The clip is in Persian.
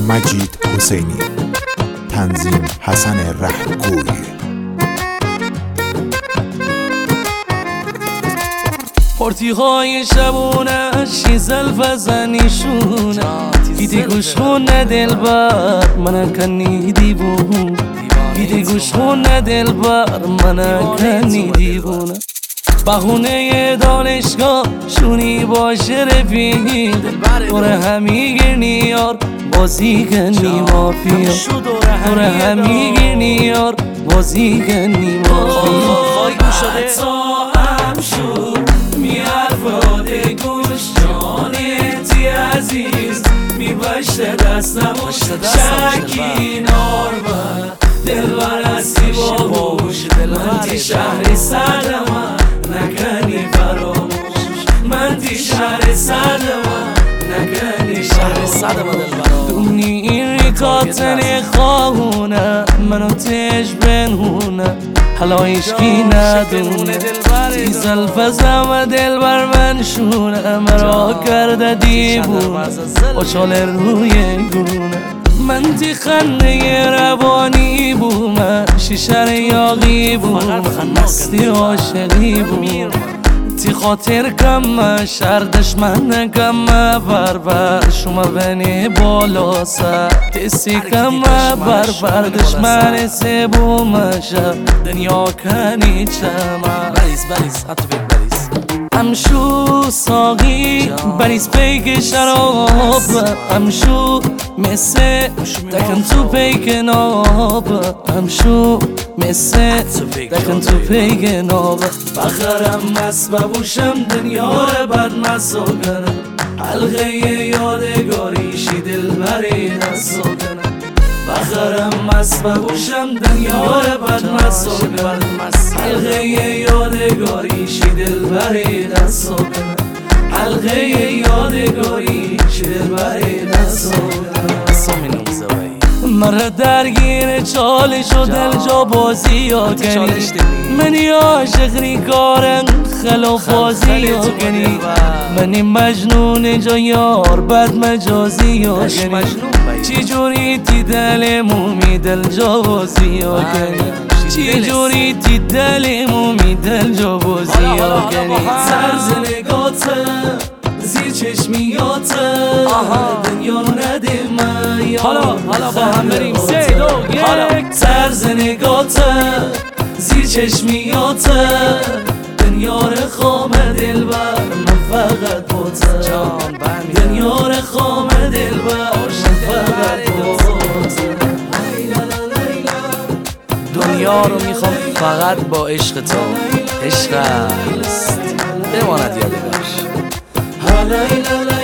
مجید حسینی، تنظیم حسن رهگوی. پرتی های شبونش زلف زنیشونه دیدی گوش خونه دلبر من کنی دیوونه دیدی گوش خونه دلبر من کنی دیوونه بهونه دانشگاه شونی باشه رفیق دور همی گرنی یار بازی کنی مافیا دور همی گرنی یار بازی کنی مافیا هم شد میارفاده گوش جانتی عزیز میبشته دستم شکی نارمه دلبر هستی باهوش من تی شهر سردم نکنی فراموش من تی شهر سردم نکنی شهر سردم دونی این ریکاتن خواهونه منو تش بنهونه حالا ایشکی ندونه تی زلفزم و دلبر من شونه مرا کرده دیوونه خوشحال روی گونه من تی خنده روانی بومه شیشر یاقی بومه مستی عاشقی بومه تی خاطر کم شردش من کم بربر شما بنی بالا سر تسی کم بربر دشمن سه بومش دنیا کنی چما بریز حتی فکر بریز امشو ساقی بریز پیک شراب امشو مثل دکن تو پیک ناب امشو مثل دکن تو پیک ناب بخرم مست ببوشم دنیا رو بد مسا کنم حلقه یادگاریشی دل بری دستا کنم بخرم مست ببوشم دنیا رو بد مسا کنم حلقه یادگاریشی دل بری دستا کنم حلقه یادگاریشی دل بری دستا کنم مرا درگیر چالش و دل جا بازی ها کنی منی عاشق ریکارم خلاف بازی ها کنی منی مجنون جا یار بد مجازی ها کنی چی جوری تی دل مومی دل جا بازی ها کنی چی جوری تی دل مومی دل جا بازی ها کنی سرز نگاتم زیر چشمیاتم دنیا رو نده من حالا با هم بریم 3 2 1 طرز نگاتم زیر چشمیاتم دنیا رو خامه دلبر من فقط باتم دنیا رو خامه دلبر من فقط باتم دنیا رو میخوام فقط با عشق تو عشق است بماند یادگار.